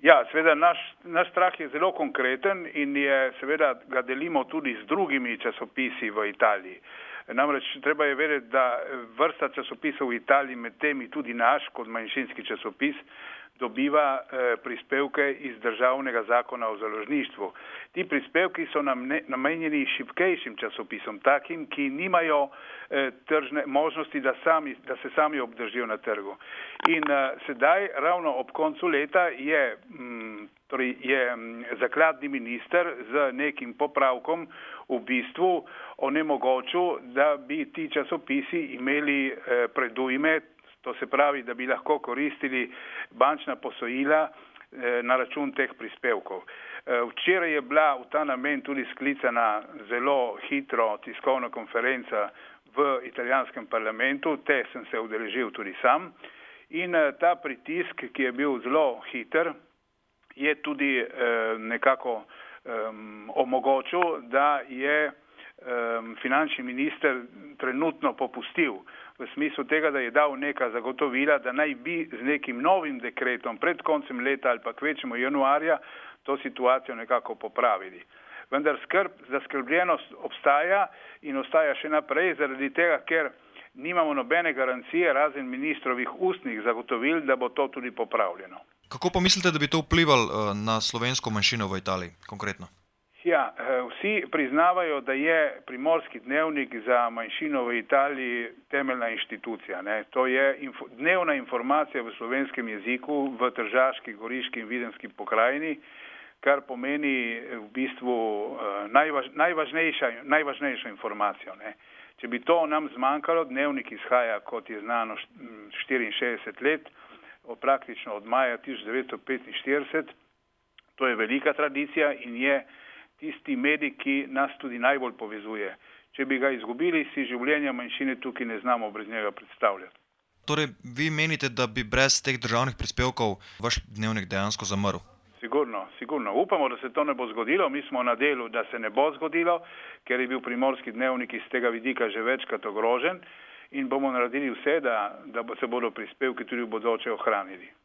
Ja, seveda naš strah je zelo konkreten in seveda ga delimo tudi z drugimi časopisi v Italiji. Namreč treba je vedeti, da vrsta časopisov v Italiji, med temi tudi naš kot manjšinski časopis, dobiva prispevke iz državnega zakona o založništvu. Ti prispevki so namenjeni šibkejšim časopisom, takim, ki nimajo tržne možnosti, da se sami obdržijo na trgu. In sedaj, ravno ob koncu leta, je zakladni minister z nekim popravkom v bistvu onemogočil, da bi ti časopisi imeli predujme, to se pravi, da bi lahko koristili bančna posojila na račun teh prispevkov. Včeraj je bila v ta namen tudi sklicana zelo hitro tiskovna konferenca v italijanskem parlamentu, te sem se udeležil tudi sam. In ta pritisk, ki je bil zelo hiter, je tudi nekako omogočil, da je finančni minister trenutno popustil v smislu tega, da je dal neka zagotovila, da naj bi z nekim novim dekretom pred koncem leta ali pa kvečemo januarja to situacijo nekako popravili. Vendar zaskrbljenost obstaja in ostaja še naprej zaradi tega, ker nimamo nobene garancije razen ministrovih ustnih zagotovil, da bo to tudi popravljeno. Kako pa mislite, da bi to vplivalo na slovensko manjšino v Italiji konkretno? Ja, vsi priznavajo, da je Primorski dnevnik za manjšino v Italiji temeljna inštitucija. To je dnevna informacija v slovenskem jeziku v Tržaški, Goriški in Videnski pokrajini, kar pomeni v bistvu najvažnejšo informacijo. Če bi to nam zmanjkalo, dnevnik izhaja, kot je znano, 64 let, praktično od maja 1945, to je velika tradicija in je tisti medij, ki nas tudi najbolj povezuje. Če bi ga izgubili, si življenja manjšine tukaj ne znamo brez njega predstavljati. Torej, vi menite, da bi brez teh državnih prispevkov vaš dnevnik dejansko zamrl? Sigurno. Upamo, da se to ne bo zgodilo. Mi smo na delu, da se ne bo zgodilo, ker je bil Primorski dnevnik iz tega vidika že večkrat ogrožen in bomo naredili vse, da se bodo prispevki tudi v bodoče ohranili.